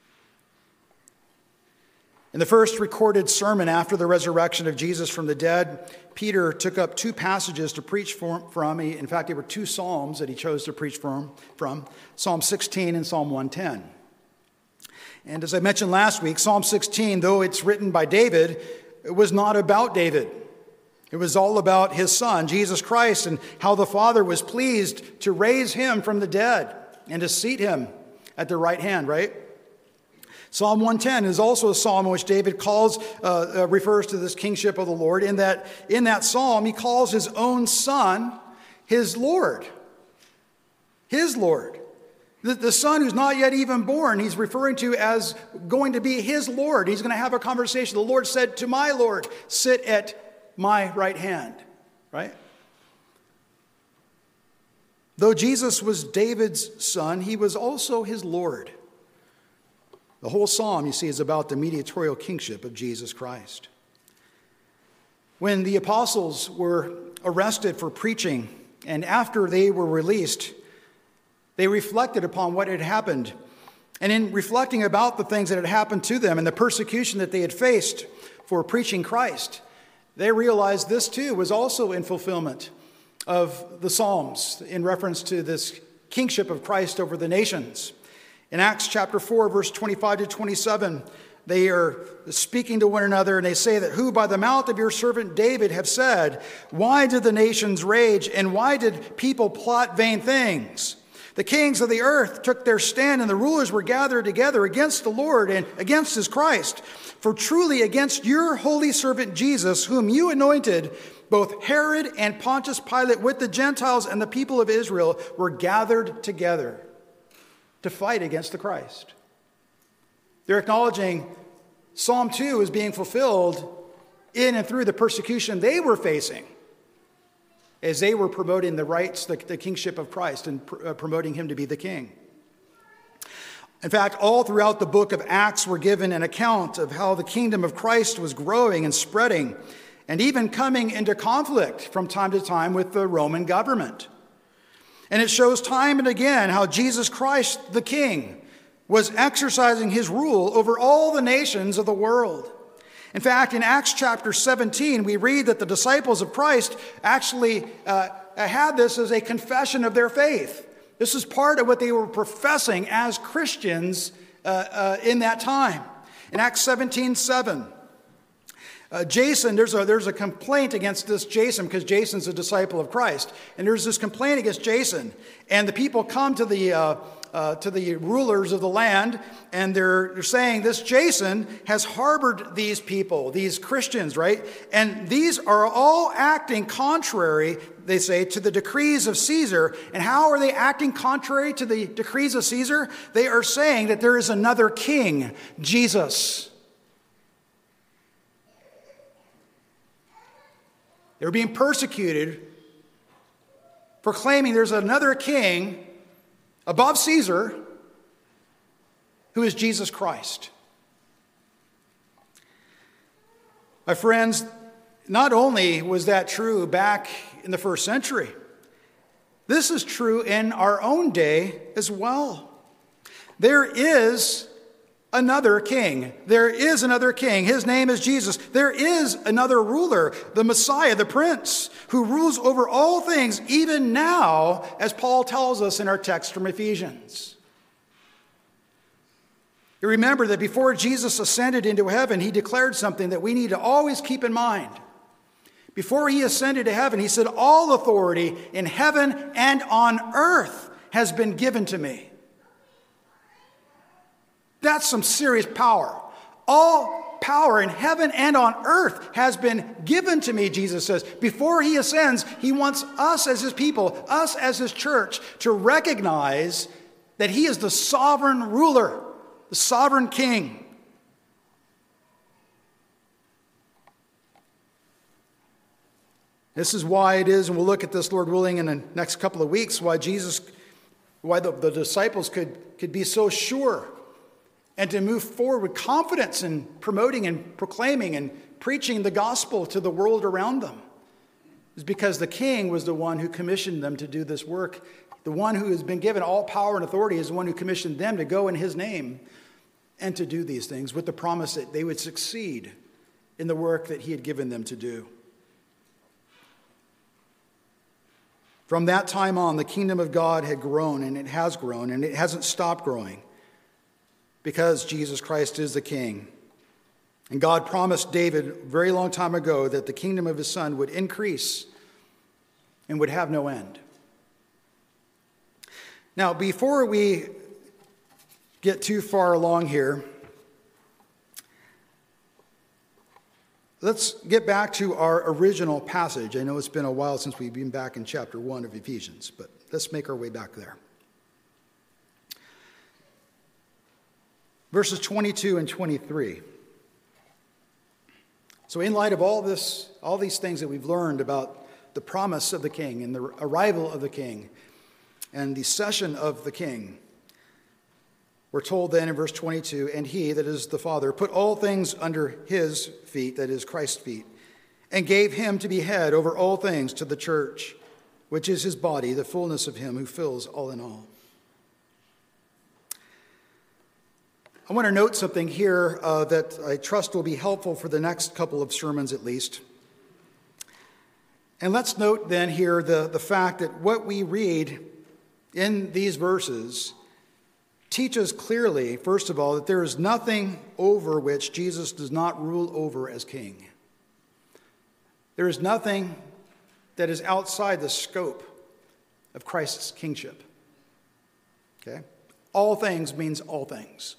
In the first recorded sermon after the resurrection of Jesus from the dead, Peter took up 2 passages to preach from. In fact, there were 2 psalms that he chose to preach from, Psalm 16 and Psalm 110. And as I mentioned last week, Psalm 16, though it's written by David, it was not about David. It was all about his son, Jesus Christ, and how the Father was pleased to raise him from the dead and to seat him at the right hand, right? Psalm 110 is also a psalm in which David refers to this kingship of the Lord. In that psalm, he calls his own son his Lord. His Lord. The son who's not yet even born, he's referring to as going to be his Lord. He's going to have a conversation. The Lord said to my Lord, sit at my right hand, right? Though Jesus was David's son, he was also his Lord. The whole psalm, you see, is about the mediatorial kingship of Jesus Christ. When the apostles were arrested for preaching, and after they were released, they reflected upon what had happened. And in reflecting about the things that had happened to them and the persecution that they had faced for preaching Christ, they realized this too was also in fulfillment of the Psalms in reference to this kingship of Christ over the nations. In Acts chapter 4, verse 25 to 27, they are speaking to one another, and they say that who by the mouth of your servant David have said, why did the nations rage, and why did people plot vain things? The kings of the earth took their stand, and the rulers were gathered together against the Lord and against his Christ. For truly against your holy servant Jesus, whom you anointed, both Herod and Pontius Pilate with the Gentiles and the people of Israel were gathered together to fight against the Christ. They're acknowledging Psalm 2 is being fulfilled in and through the persecution they were facing as they were promoting the rights, the kingship of Christ, and promoting him to be the king. In fact, all throughout the book of Acts we're given an account of how the kingdom of Christ was growing and spreading, and even coming into conflict from time to time with the Roman government. And it shows time and again how Jesus Christ, the King, was exercising his rule over all the nations of the world. In fact, in Acts chapter 17, we read that the disciples of Christ actually had this as a confession of their faith. This is part of what they were professing as Christians in that time. In Acts 17:7, Jason, there's a complaint against this Jason because Jason's a disciple of Christ. And there's this complaint against Jason. And the people come to the rulers of the land, and they're saying this Jason has harbored these people, these Christians, right? And these are all acting contrary, they say, to the decrees of Caesar. And how are they acting contrary to the decrees of Caesar? They are saying that there is another king, Jesus. They're being persecuted for claiming there's another king above Caesar who is Jesus Christ. My friends, not only was that true back in the first century, this is true in our own day as well. There is another king. There is another king. His name is Jesus. There is another ruler, the Messiah, the Prince, who rules over all things, even now, as Paul tells us in our text from Ephesians. You remember that before Jesus ascended into heaven, he declared something that we need to always keep in mind. Before he ascended to heaven, he said, all authority in heaven and on earth has been given to me. That's some serious power. All power in heaven and on earth has been given to me, Jesus says. Before he ascends, he wants us as his people, us as his church, to recognize that he is the sovereign ruler, the sovereign king. This is why it is, and we'll look at this, Lord willing, in the next couple of weeks, why the disciples could be so sure and to move forward with confidence in promoting and proclaiming and preaching the gospel to the world around them. It's because the king was the one who commissioned them to do this work. The one who has been given all power and authority is the one who commissioned them to go in his name and to do these things with the promise that they would succeed in the work that he had given them to do. From that time on, the kingdom of God had grown, and it has grown, and it hasn't stopped growing. because Jesus Christ is the king. And God promised David a very long time ago that the kingdom of his son would increase and would have no end. Now, before we get too far along here, let's get back to our original passage. I know it's been a while since we've been back in chapter 1 of Ephesians, but let's make our way back there. Verses 22 and 23. So in light of all these things that we've learned about the promise of the king and the arrival of the king and the session of the king, we're told then in verse 22, and he, that is the Father, put all things under his feet, that is Christ's feet, and gave him to be head over all things to the church, which is his body, the fullness of him who fills all in all. I want to note something here that I trust will be helpful for the next couple of sermons at least. And let's note then here the fact that what we read in these verses teaches clearly, first of all, that there is nothing over which Jesus does not rule over as king. There is nothing that is outside the scope of Christ's kingship. Okay? All things means all things.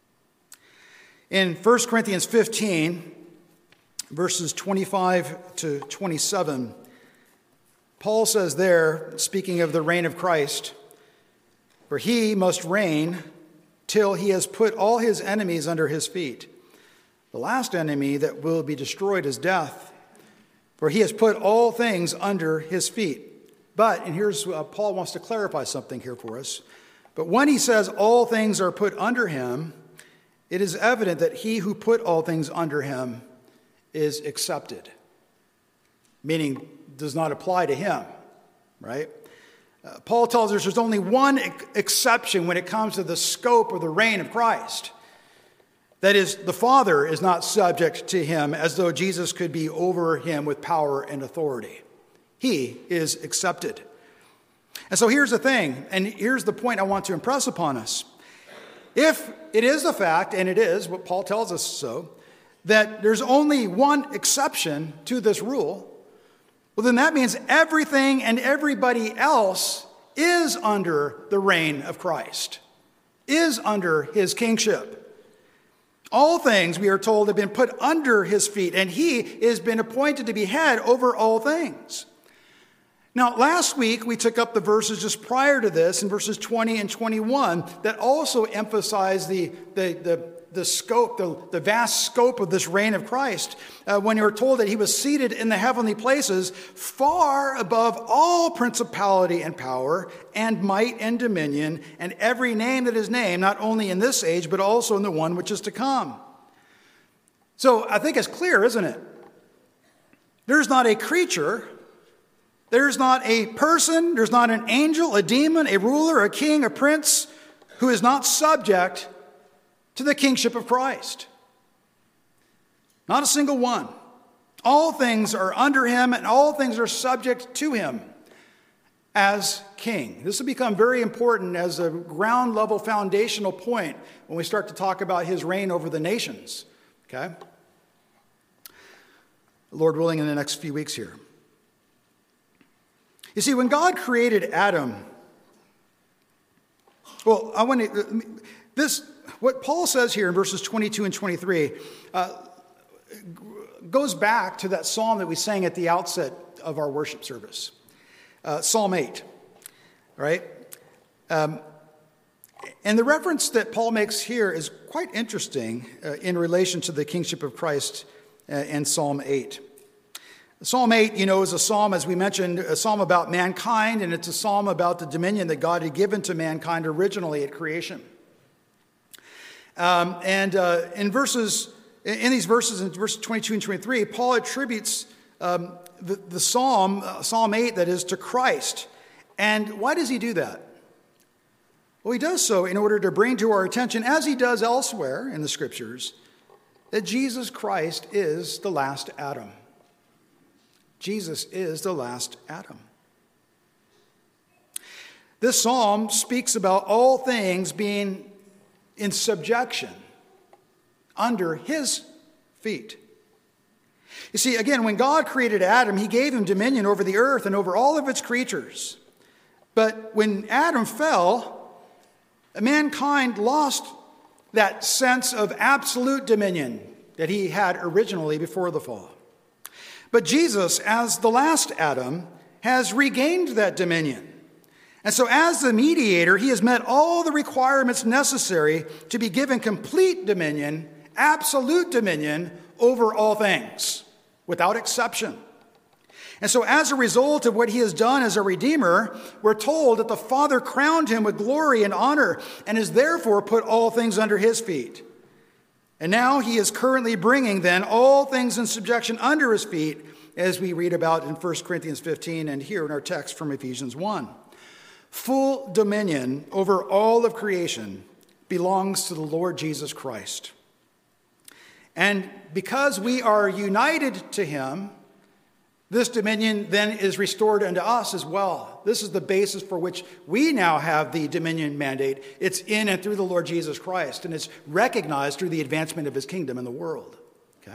In 1 Corinthians 15, verses 25 to 27, Paul says there, speaking of the reign of Christ, for he must reign till he has put all his enemies under his feet. The last enemy that will be destroyed is death, for he has put all things under his feet. But, and here's Paul wants to clarify something here for us, but when he says all things are put under him, it is evident that he who put all things under him is accepted, meaning does not apply to him, right? Paul tells us there's only one exception when it comes to the scope or the reign of Christ. That is, the Father is not subject to him as though Jesus could be over him with power and authority. He is accepted. And so here's the thing, and here's the point I want to impress upon us. If it is the fact, and it is, what Paul tells us so, that there's only one exception to this rule, well, then that means everything and everybody else is under the reign of Christ, is under his kingship. All things, we are told, have been put under his feet, and he has been appointed to be head over all things. Now, last week, we took up the verses just prior to this in verses 20 and 21 that also emphasize the scope, the vast scope of this reign of Christ when you were told that he was seated in the heavenly places far above all principality and power and might and dominion and every name that is named, not only in this age, but also in the one which is to come. So I think it's clear, isn't it? There's not a creature, there's not a person, there's not an angel, a demon, a ruler, a king, a prince who is not subject to the kingship of Christ. Not a single one. All things are under him and all things are subject to him as king. This will become very important as a ground level foundational point when we start to talk about his reign over the nations. Okay? Lord willing, in the next few weeks here. You see, when God created Adam, well, what Paul says here in verses 22 and 23 goes back to that psalm that we sang at the outset of our worship service, Psalm 8, right? And the reference that Paul makes here is quite interesting in relation to the kingship of Christ in Psalm 8. Psalm 8, is a psalm, as we mentioned, a psalm about mankind, and it's a psalm about the dominion that God had given to mankind originally at creation. In these verses, in verses 22 and 23, Paul attributes the psalm, Psalm 8, that is, to Christ. And why does he do that? Well, he does so in order to bring to our attention, as he does elsewhere in the Scriptures, that Jesus Christ is the last Adam. Jesus is the last Adam. This psalm speaks about all things being in subjection under his feet. You see, again, when God created Adam, he gave him dominion over the earth and over all of its creatures. But when Adam fell, mankind lost that sense of absolute dominion that he had originally before the fall. But Jesus, as the last Adam, has regained that dominion. And so as the mediator, he has met all the requirements necessary to be given complete dominion, absolute dominion over all things, without exception. And so as a result of what he has done as a Redeemer, we're told that the Father crowned him with glory and honor and has therefore put all things under his feet. And now he is currently bringing then all things in subjection under his feet, as we read about in 1 Corinthians 15 and here in our text from Ephesians 1. Full dominion over all of creation belongs to the Lord Jesus Christ. And because we are united to him, this dominion then is restored unto us as well. This is the basis for which we now have the dominion mandate. It's in and through the Lord Jesus Christ, and it's recognized through the advancement of his kingdom in the world. Okay?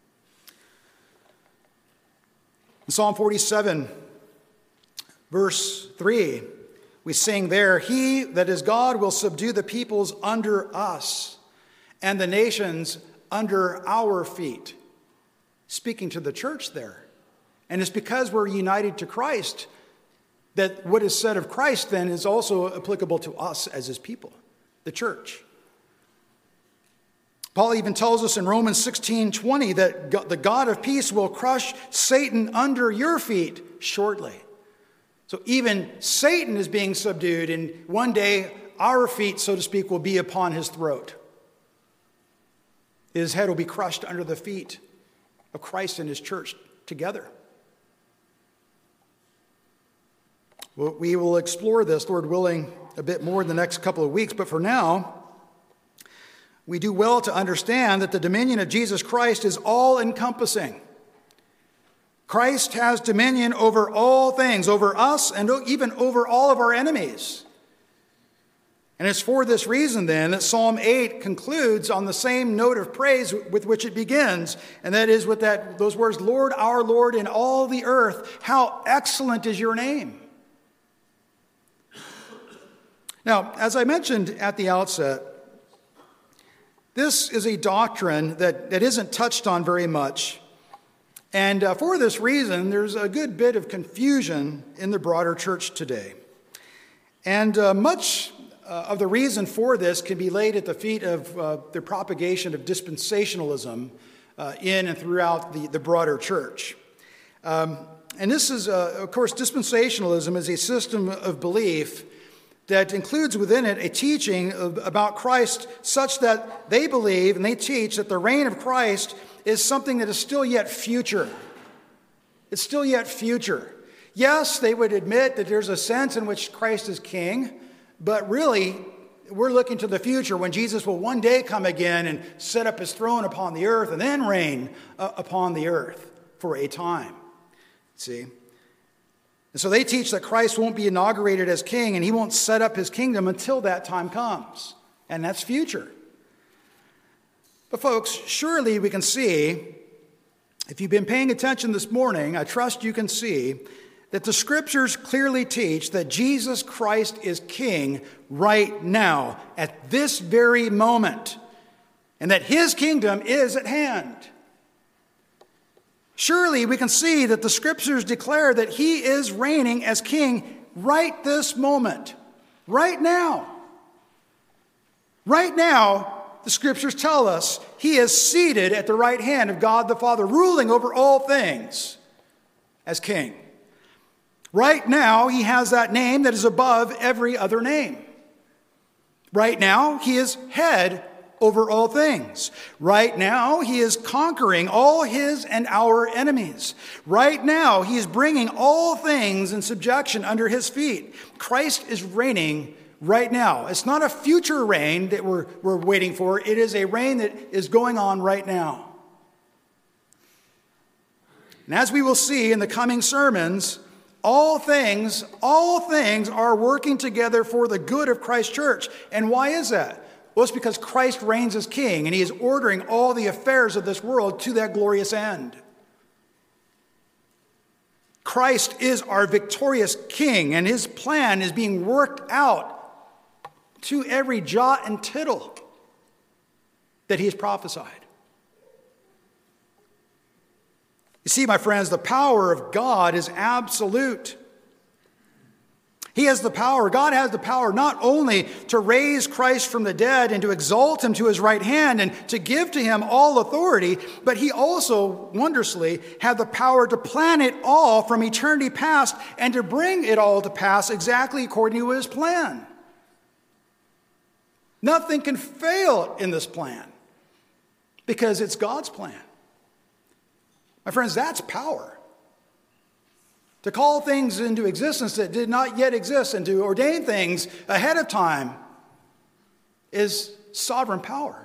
In Psalm 47, verse 3, we sing there, "He that is God will subdue the peoples under us, and the nations under our feet." Speaking to the church there. And it's because we're united to Christ that what is said of Christ then is also applicable to us as his people, the church. Paul even tells us in Romans 16:20 that the God of peace will crush Satan under your feet shortly. So even Satan is being subdued, and one day our feet, so to speak, will be upon his throat. His head will be crushed under the feet of Christ and his church together. Well, we will explore this, Lord willing, a bit more in the next couple of weeks. But for now, we do well to understand that the dominion of Jesus Christ is all-encompassing. Christ has dominion over all things, over us and even over all of our enemies. And it's for this reason, then, that Psalm 8 concludes on the same note of praise with which it begins, and that is with those words, "Lord, our Lord, in all the earth, how excellent is your name." Now, as I mentioned at the outset, this is a doctrine that isn't touched on very much. And for this reason, there's a good bit of confusion in the broader church today. And much of the reason for this can be laid at the feet of the propagation of dispensationalism in and throughout the broader church. And this is, of course, dispensationalism is a system of belief that includes within it a teaching about Christ such that they believe and they teach that the reign of Christ is something that is still yet future. It's still yet future. Yes, they would admit that there's a sense in which Christ is king, but really, we're looking to the future when Jesus will one day come again and set up his throne upon the earth and then reign upon the earth for a time. See? And so they teach that Christ won't be inaugurated as king and he won't set up his kingdom until that time comes. And that's future. But folks, surely we can see, if you've been paying attention this morning, I trust you can see that the scriptures clearly teach that Jesus Christ is king right now, at this very moment, and that his kingdom is at hand. Surely we can see that the scriptures declare that he is reigning as king right this moment, right now. Right now, the scriptures tell us he is seated at the right hand of God the Father, ruling over all things as king. Right now, he has that name that is above every other name. Right now, he is head over all things. Right now, he is conquering all his and our enemies. Right now, he is bringing all things in subjection under his feet. Christ is reigning right now. It's not a future reign that we're waiting for. It is a reign that is going on right now. And as we will see in the coming sermons, all things are working together for the good of Christ's church. And why is that? Well, it's because Christ reigns as king, and he is ordering all the affairs of this world to that glorious end. Christ is our victorious king, and his plan is being worked out to every jot and tittle that he has prophesied. You see, my friends, the power of God is absolute. He has the power, God has the power not only to raise Christ from the dead and to exalt him to his right hand and to give to him all authority, but he also wondrously had the power to plan it all from eternity past and to bring it all to pass exactly according to his plan. Nothing can fail in this plan because it's God's plan. My friends, that's power. To call things into existence that did not yet exist and to ordain things ahead of time is sovereign power.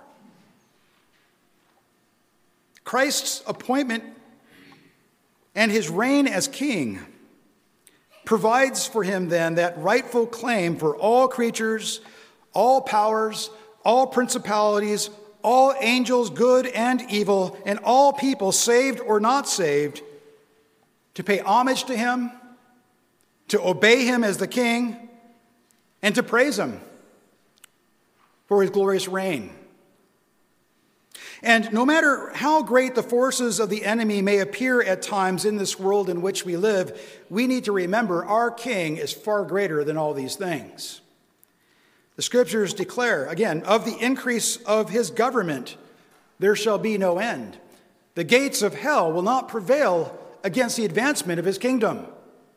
Christ's appointment and his reign as king provides for him then that rightful claim for all creatures, all powers, all principalities, all angels, good and evil, and all people, saved or not saved, to pay homage to him, to obey him as the king, and to praise him for his glorious reign. And no matter how great the forces of the enemy may appear at times in this world in which we live, we need to remember our king is far greater than all these things. The scriptures declare, again, of the increase of his government, there shall be no end. The gates of hell will not prevail against the advancement of his kingdom.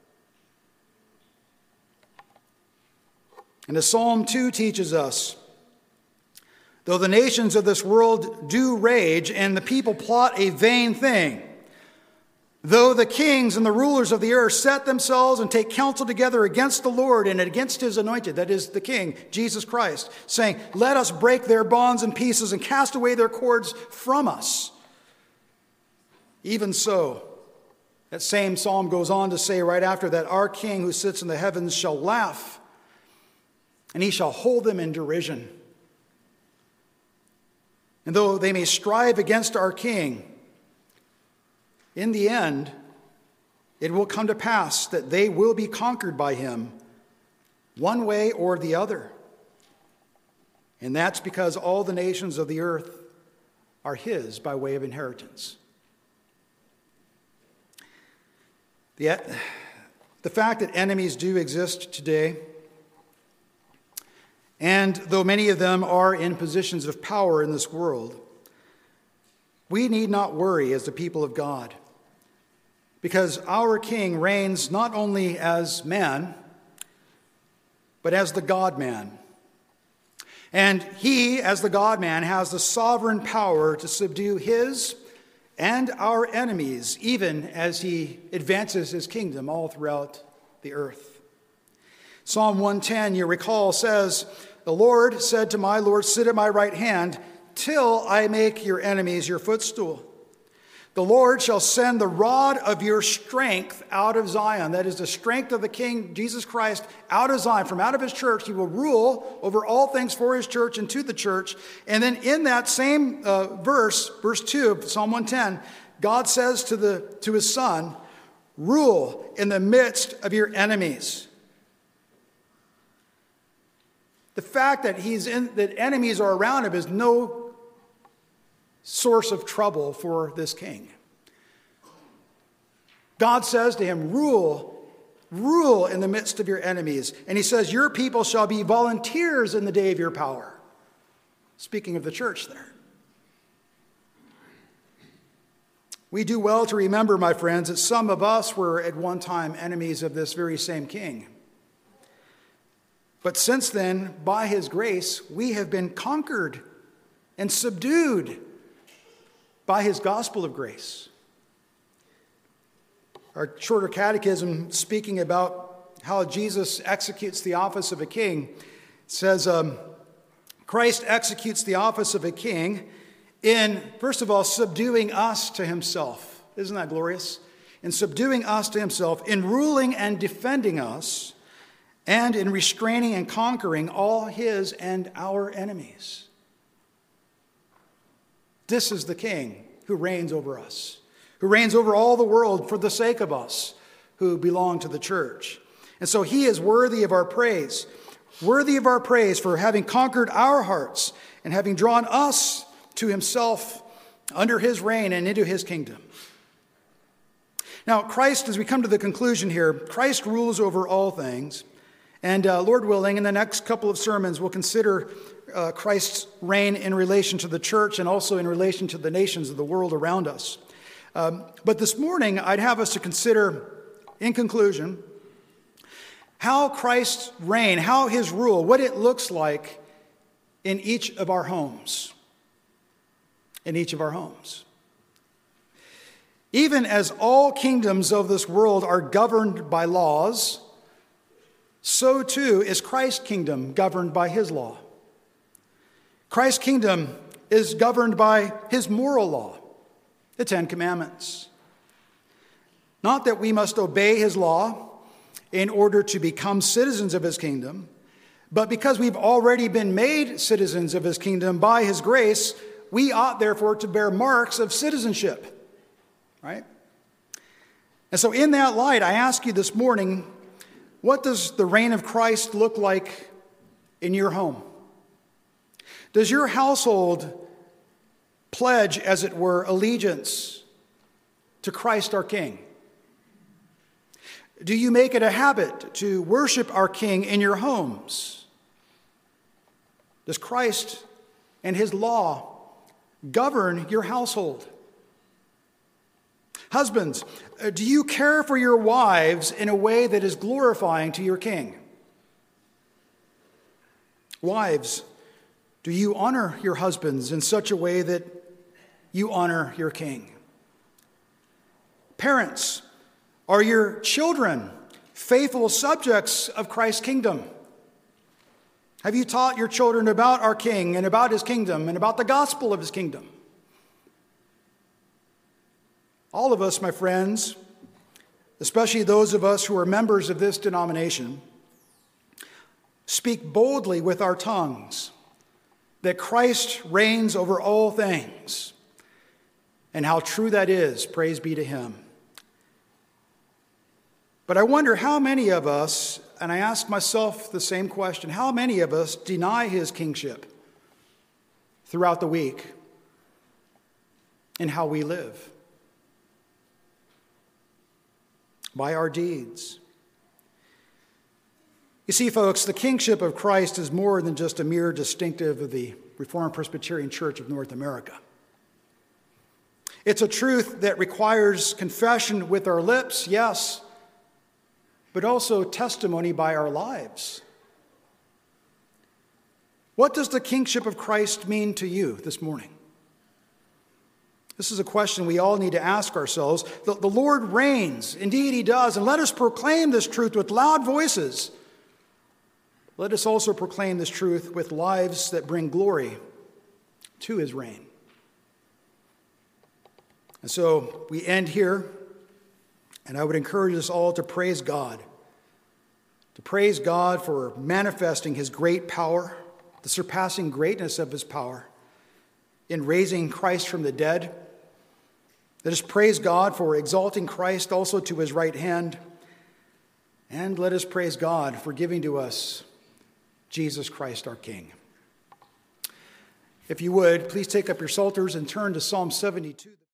And as Psalm 2 teaches us, though the nations of this world do rage and the people plot a vain thing, though the kings and the rulers of the earth set themselves and take counsel together against the Lord and against his anointed, that is the King, Jesus Christ, saying, let us break their bonds in pieces and cast away their cords from us. Even so, that same psalm goes on to say right after that, our King who sits in the heavens shall laugh, and he shall hold them in derision. And though they may strive against our King, in the end, it will come to pass that they will be conquered by him one way or the other. And that's because all the nations of the earth are his by way of inheritance. The fact that enemies do exist today, and though many of them are in positions of power in this world, we need not worry as the people of God, because our King reigns not only as man, but as the God-man. And he, as the God-man, has the sovereign power to subdue his and our enemies, even as he advances his kingdom all throughout the earth. Psalm 110, you recall, says, the Lord said to my Lord, sit at my right hand till I make your enemies your footstool. The Lord shall send the rod of your strength out of Zion. That is the strength of the King, Jesus Christ, out of Zion. From out of his church, he will rule over all things for his church and to the church. And then in that same verse 2 of Psalm 110, God says to his son, rule in the midst of your enemies. The fact that that enemies are around him is no source of trouble for this king. God says to him, rule in the midst of your enemies. And he says, your people shall be volunteers in the day of your power. Speaking of the church there. We do well to remember, my friends, that some of us were at one time enemies of this very same king. But since then, by his grace, we have been conquered and subdued by his gospel of grace. Our shorter catechism, speaking about how Jesus executes the office of a king, says, Christ executes the office of a king in, first of all, subduing us to himself. Isn't that glorious? In subduing us to himself, in ruling and defending us, and in restraining and conquering all his and our enemies. This is the King who reigns over us, who reigns over all the world for the sake of us who belong to the church. And so he is worthy of our praise for having conquered our hearts and having drawn us to himself under his reign and into his kingdom. Now, Christ, as we come to the conclusion here, Christ rules over all things. And Lord willing, in the next couple of sermons, we'll consider Christ's reign in relation to the church and also in relation to the nations of the world around us. But this morning, I'd have us to consider, in conclusion, how Christ's reign, how his rule, what it looks like in each of our homes. In each of our homes. Even as all kingdoms of this world are governed by laws, so too is Christ's kingdom governed by his law. Christ's kingdom is governed by his moral law, the Ten Commandments. Not that we must obey his law in order to become citizens of his kingdom, but because we've already been made citizens of his kingdom by his grace, we ought therefore to bear marks of citizenship. Right? And so in that light, I ask you this morning, what does the reign of Christ look like in your home? Does your household pledge, as it were, allegiance to Christ our King? Do you make it a habit to worship our King in your homes? Does Christ and his law govern your household? Husbands, do you care for your wives in a way that is glorifying to your King? Wives, do you honor your husbands in such a way that you honor your King? Parents, are your children faithful subjects of Christ's kingdom? Have you taught your children about our King and about his kingdom and about the gospel of his kingdom? All of us, my friends, especially those of us who are members of this denomination, speak boldly with our tongues that Christ reigns over all things, and how true that is, praise be to him. But I wonder how many of us, and I ask myself the same question, how many of us deny his kingship throughout the week in how we live? By our deeds. You see, folks, the kingship of Christ is more than just a mere distinctive of the Reformed Presbyterian Church of North America. It's a truth that requires confession with our lips, yes, but also testimony by our lives. What does the kingship of Christ mean to you this morning? This is a question we all need to ask ourselves. The Lord reigns. Indeed, he does. And let us proclaim this truth with loud voices. Let us also proclaim this truth with lives that bring glory to his reign. And so we end here, and I would encourage us all to praise God for manifesting his great power, the surpassing greatness of his power in raising Christ from the dead. Let us praise God for exalting Christ also to his right hand. And let us praise God for giving to us Jesus Christ our King. If you would, please take up your psalters and turn to Psalm 72.